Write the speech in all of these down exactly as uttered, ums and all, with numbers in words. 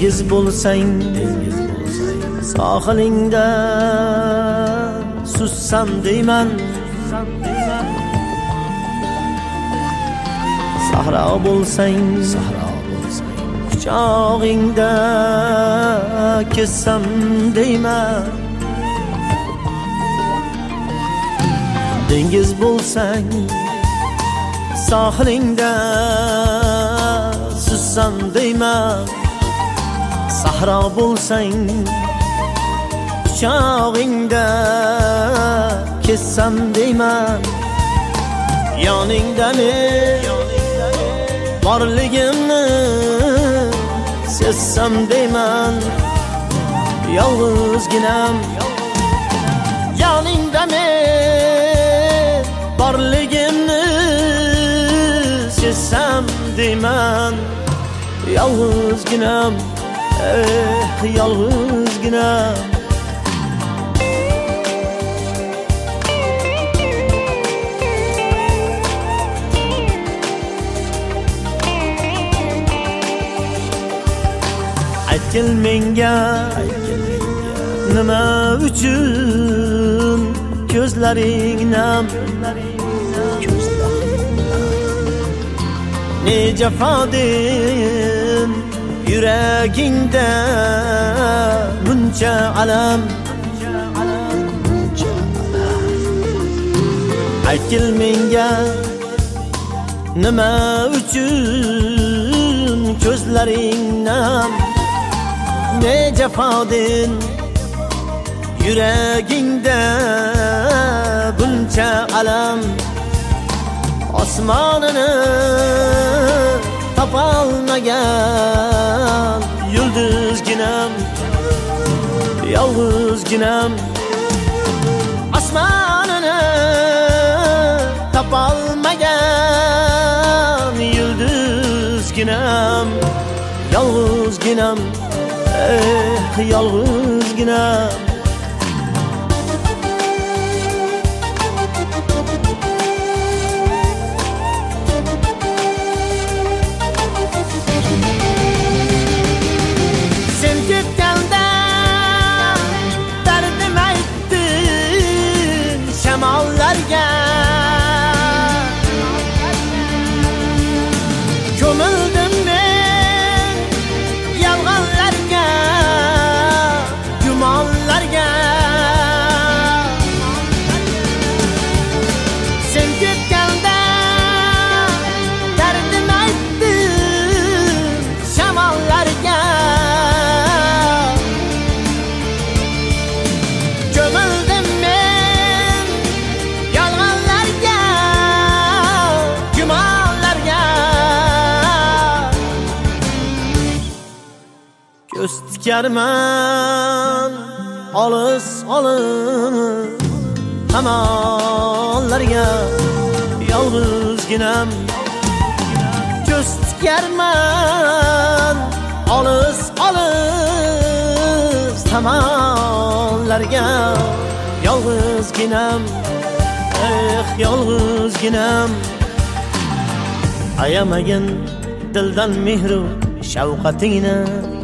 dengiz bo'lsang, dengiz bo'lsang, sohilingda sussam deyman, sahro bo'lsang, sahro bo'lsang, quchog'ingda kessam deyman. Dengiz bo'lsang, sohilingda sussam deyman, sahro bo'lsang, quchog'ingda kessam deyman. Yoningda men borligimni sezsam deyman, yolg'izginam. Yoningda men borligimni sezsam deyman, yolg'izginam, eh yolg'izginam. Aytgil menga, nima uchun ko'zlaring nam, ne jafodin yuragingda buncha alam. Aytgil menga, nima uchun ko'zlaring nam, ne jafodin yuragingda buncha alam. Osmonini topolmagan yulduzginam, yolg'izginam. Osmonini topolmagan yulduzginam, yolg'izginam, eh yolg'izginam. Sen ketganda dardim aytdim shamollarga, ko'mildim men yolg'onlarga, gumonlarga. Sen ketganda dardim aytdim shamollarga, ko'mildim men yolg'onlarga, gumonlarga. Ko'z tikarman olis olis tomonlarga, yolg'izginam. Ko'z tikarman olis olis tomonlarga, yolg'izginam, eh yolg'izginam. Ayamagin dildan mehru shafqatingni,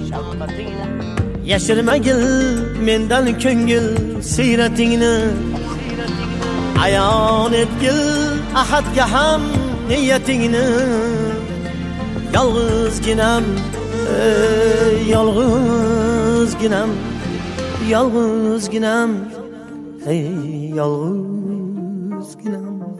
yashirmagil mendan ko'ngil siyratingni. Ayon etgil ahadga ham niyatingni, yolg'izginam, ey yolg'izginam, yolg'izginam, ey yolg'izginam.